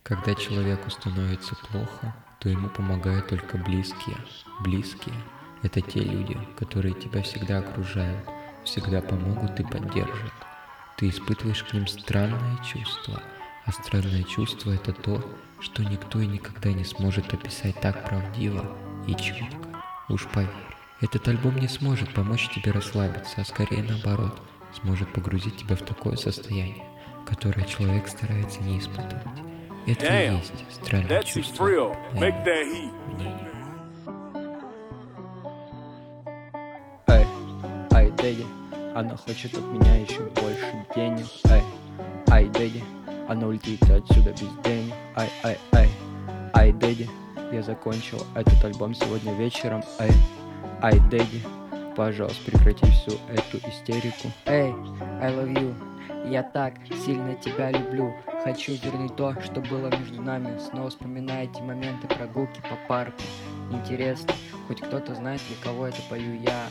Когда человеку становится плохо, то ему помогают только близкие. Близкие — это те люди, которые тебя всегда окружают, всегда помогут и поддержат. Ты испытываешь к ним странное чувство, а странное чувство — это то, что никто и никогда не сможет описать так правдиво и четко. Уж поверь, этот альбом не сможет помочь тебе расслабиться, а скорее наоборот, сможет погрузить тебя в такое состояние, которое человек старается не испытывать. Это и Damn, есть странное that's чувство real. Make моего that heat. мнения. Эй, ай, Дэдди, она хочет от меня еще больше денег. Ай, Дэдди, она улетит отсюда без денег. Ай, Дэдди, я закончил этот альбом сегодня вечером. Ай, Дэдди, пожалуйста, прекрати всю эту истерику. Эй, I love you. Я так сильно тебя люблю. Хочу вернуть то, что было между нами. Снова вспоминаю эти моменты прогулки по парку. Интересно, хоть кто-то знает, для кого это пою я.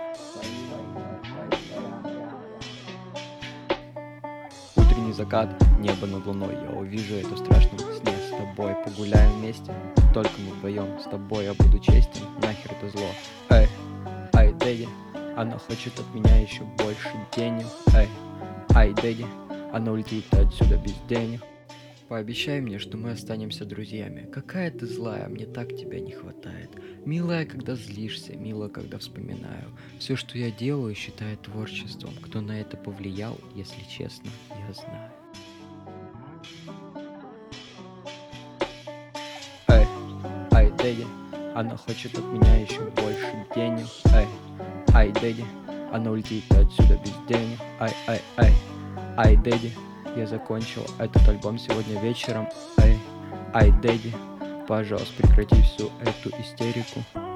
Утренний закат, небо над луной. Я увижу это в страшном сне. С тобой погуляем вместе. Только мы вдвоем. С тобой я буду честен. Нахер это зло. Ай, Дэдди, она хочет от меня еще больше денег. Ай, Дэдди, она улетит отсюда без денег. Пообещай мне, что мы останемся друзьями. Какая ты злая, мне так тебя не хватает. Милая, когда злишься, милая, когда вспоминаю. Все, что я делаю, считаю творчеством. Кто на это повлиял, если честно, я знаю. Ай, Дэдди, она хочет от меня еще больше денег. Ай, Дэдди, она улетит отсюда без денег. Ай, Дэдди, я закончил этот альбом сегодня вечером. Ай, Дэдди, пожалуйста, прекрати всю эту истерику.